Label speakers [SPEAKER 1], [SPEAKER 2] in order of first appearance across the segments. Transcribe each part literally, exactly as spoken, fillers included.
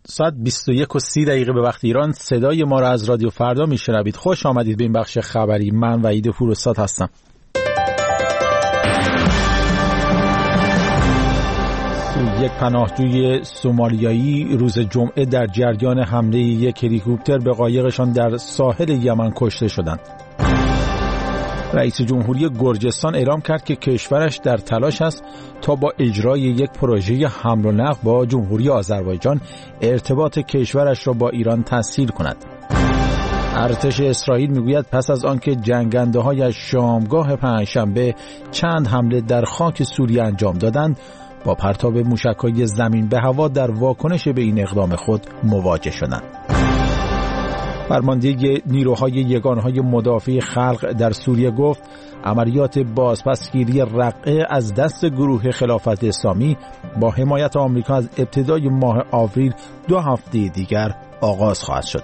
[SPEAKER 1] ساعت بیست و یک و سی دقیقه به وقت ایران صدای ما را از رادیو فردا میشنوید. خوش آمدید به این بخش خبری. من وحید پوراستاد هستم. یک پناهجوی سومالیایی روز جمعه در جریان حمله یک هلیکوپتر به قایقشان در ساحل یمن کشته شدند. رئیس جمهوری گرجستان اعلام کرد که کشورش در تلاش است تا با اجرای یک پروژه حمل و نقل با جمهوری آذربایجان ارتباط کشورش را با ایران تسهیل کند. ارتش اسرائیل میگوید پس از آنکه جنگنده از شامگاه پنجشنبه چند حمله در خاک سوریه انجام دادند، با پرتاب موشک‌های زمین به هوا در واکنش به این اقدام خود مواجه شدند. فرمانده نیروهای یگانه‌های مدافع خلق در سوریه گفت عملیات بازپسگیری رقعه از دست گروه خلافت اسلامی با حمایت آمریکا از ابتدای ماه آوریل دو هفته دیگر آغاز خواهد شد.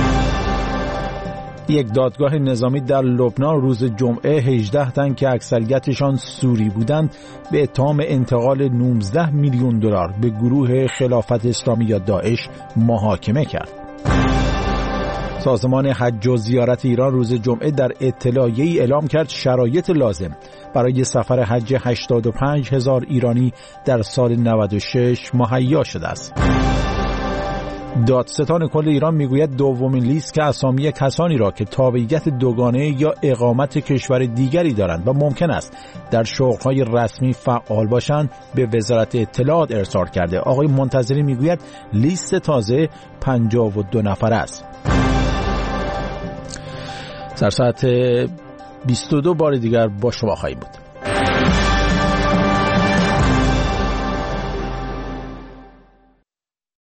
[SPEAKER 1] یک دادگاه نظامی در لبنان روز جمعه هجده تن که اکثریتشان سوری بودند به اتهام انتقال نوزده میلیون دلار به گروه خلافت اسلامی یا داعش محاکمه کرد. سازمان حج و زیارت ایران روز جمعه در اطلاعیه‌ای اعلام کرد شرایط لازم برای سفر حج هشتاد و پنج هزار ایرانی در سال نود و شش مهیا شده است. دادستان کل ایران میگوید دومین لیست که اسامی کسانی را که تابعیت دوگانه یا اقامت کشور دیگری دارند و ممکن است در شغل‌های رسمی فعال باشند به وزارت اطلاعات ارسال کرده. آقای منتظری میگوید لیست تازه پنجاه و دو نفر است. در ساعت بیست و دو بار دیگر با شما خواهیم بود.